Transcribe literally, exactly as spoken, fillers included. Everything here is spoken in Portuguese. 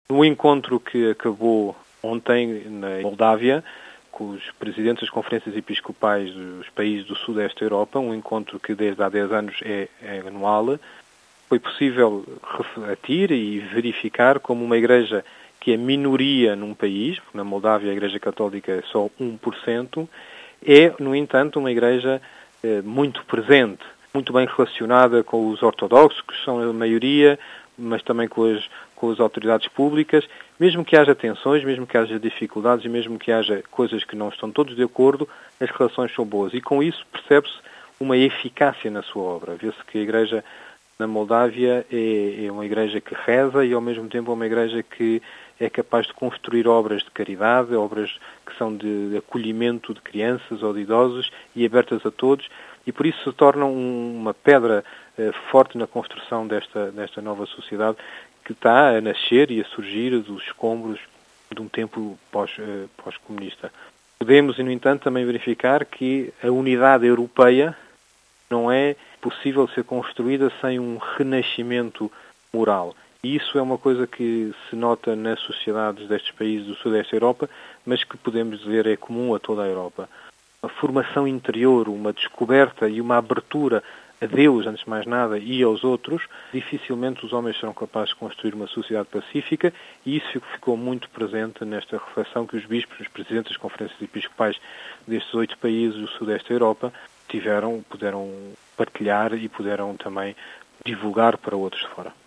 No encontro que acabou ontem na Moldávia, com os presidentes das conferências episcopais dos países do Sudeste da Europa, um encontro que desde há dez anos é, é anual, foi possível refletir e verificar como uma igreja que é minoria num país, porque na Moldávia a Igreja Católica é só um por cento, é, no entanto, uma igreja eh, muito presente, muito bem relacionada com os ortodoxos, que são a maioria, mas também com as, com as autoridades públicas, mesmo que haja tensões, mesmo que haja dificuldades e mesmo que haja coisas que não estão todos de acordo, as relações são boas. E com isso percebe-se uma eficácia na sua obra. Vê-se que a Igreja na Moldávia é, é uma igreja que reza e ao mesmo tempo é uma igreja que é capaz de construir obras de caridade, obras que são de acolhimento de crianças ou de idosos e abertas a todos, e por isso se torna um, uma pedra eh, forte na construção desta, desta nova sociedade que está a nascer e a surgir dos escombros de um tempo pós, eh, pós-comunista. Podemos, no entanto, também verificar que a unidade europeia não é possível ser construída sem um renascimento moral. E isso é uma coisa que se nota nas sociedades destes países do Sudeste da Europa, mas que podemos dizer é comum a toda a Europa. Uma formação interior, uma descoberta e uma abertura a Deus, antes de mais nada, e aos outros, dificilmente os homens serão capazes de construir uma sociedade pacífica, e isso ficou muito presente nesta reflexão que os bispos, os presidentes das conferências episcopais destes oito países do Sudeste da Europa, tiveram, puderam partilhar e puderam também divulgar para outros de fora.